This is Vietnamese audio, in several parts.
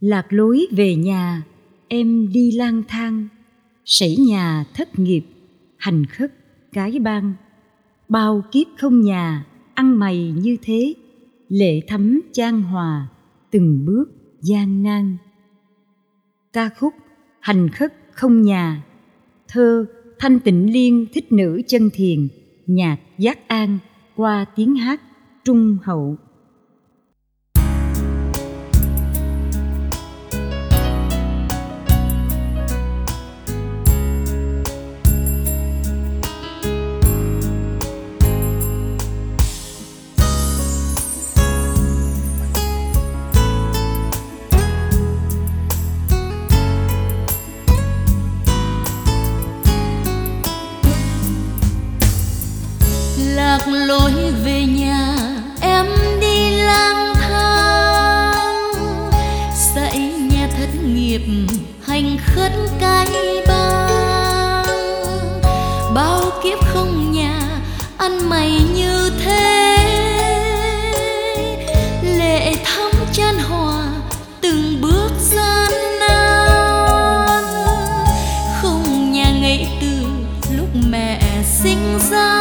Lạc lối về nhà, em đi lang thang, sảy nhà thất nghiệp, hành khất cái bang. Bao kiếp không nhà, ăn mày như thế, lệ thấm chan hòa, từng bước gian nan. Ca khúc Hành khất không nhà, thơ Thanh Tịnh Liên Thích Nữ Chân Thiền, nhạc Giác An, qua tiếng hát Trung Hậu. Lạc lối về nhà, em đi lang thang, dãy nhà thất nghiệp, hành khất cái bang. Bao kiếp không nhà, ăn mày như thế, lệ thắm chan hòa, từng bước gian nan. Không nhà ngay từ lúc mẹ sinh ra,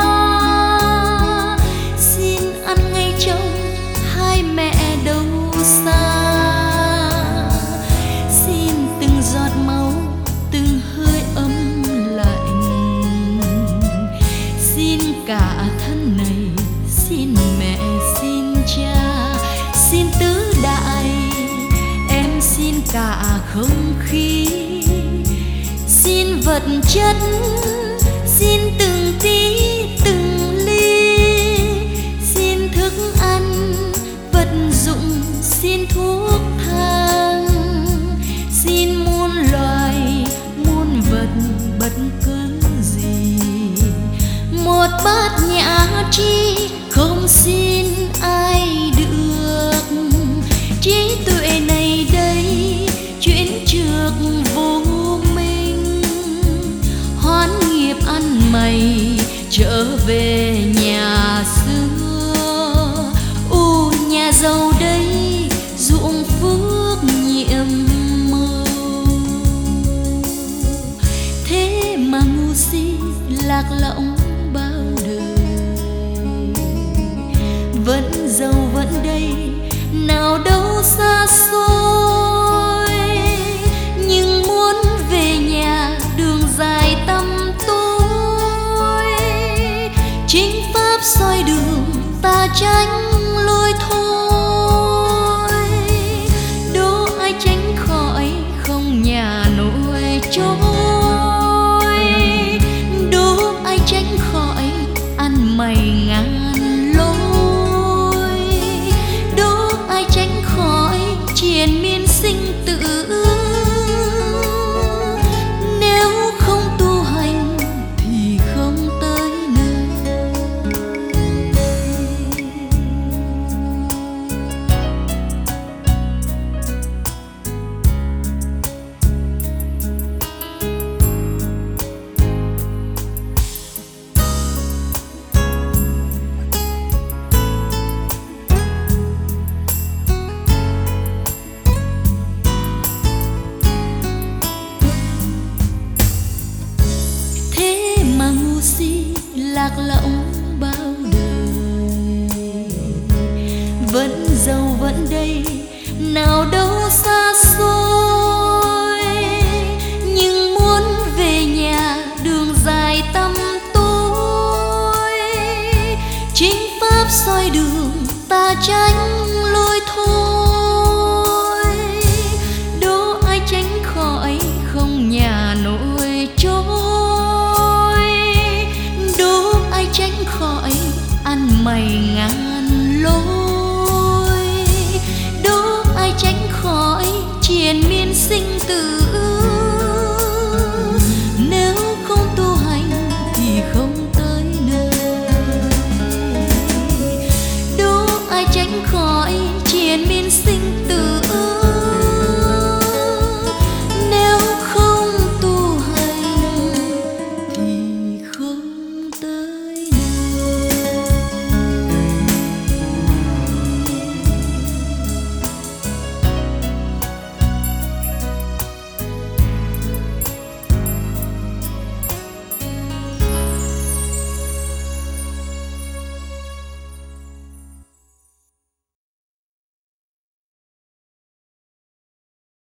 cả thân này xin mẹ xin cha xin tứ đại, em xin cả không khí, xin vật chất, xin từng tí từng ly, xin thức ăn vật dụng, xin thuốc thang, xin muôn loài muôn vật bất cứ gì. Một bát nhã chi không xin ai được, trí tuệ này đây chuyển trước vô minh. Hoán nghiệp ăn mày trở về nhà xưa, nhà giàu đây ruộng phước nhiệm màu. Thế mà ngu si lạc lõng bao đời, vẫn giàu vẫn đây, nào đâu xa xôi. Nhưng muốn về nhà đường dài tăm tối, chính pháp soi đường ta tránh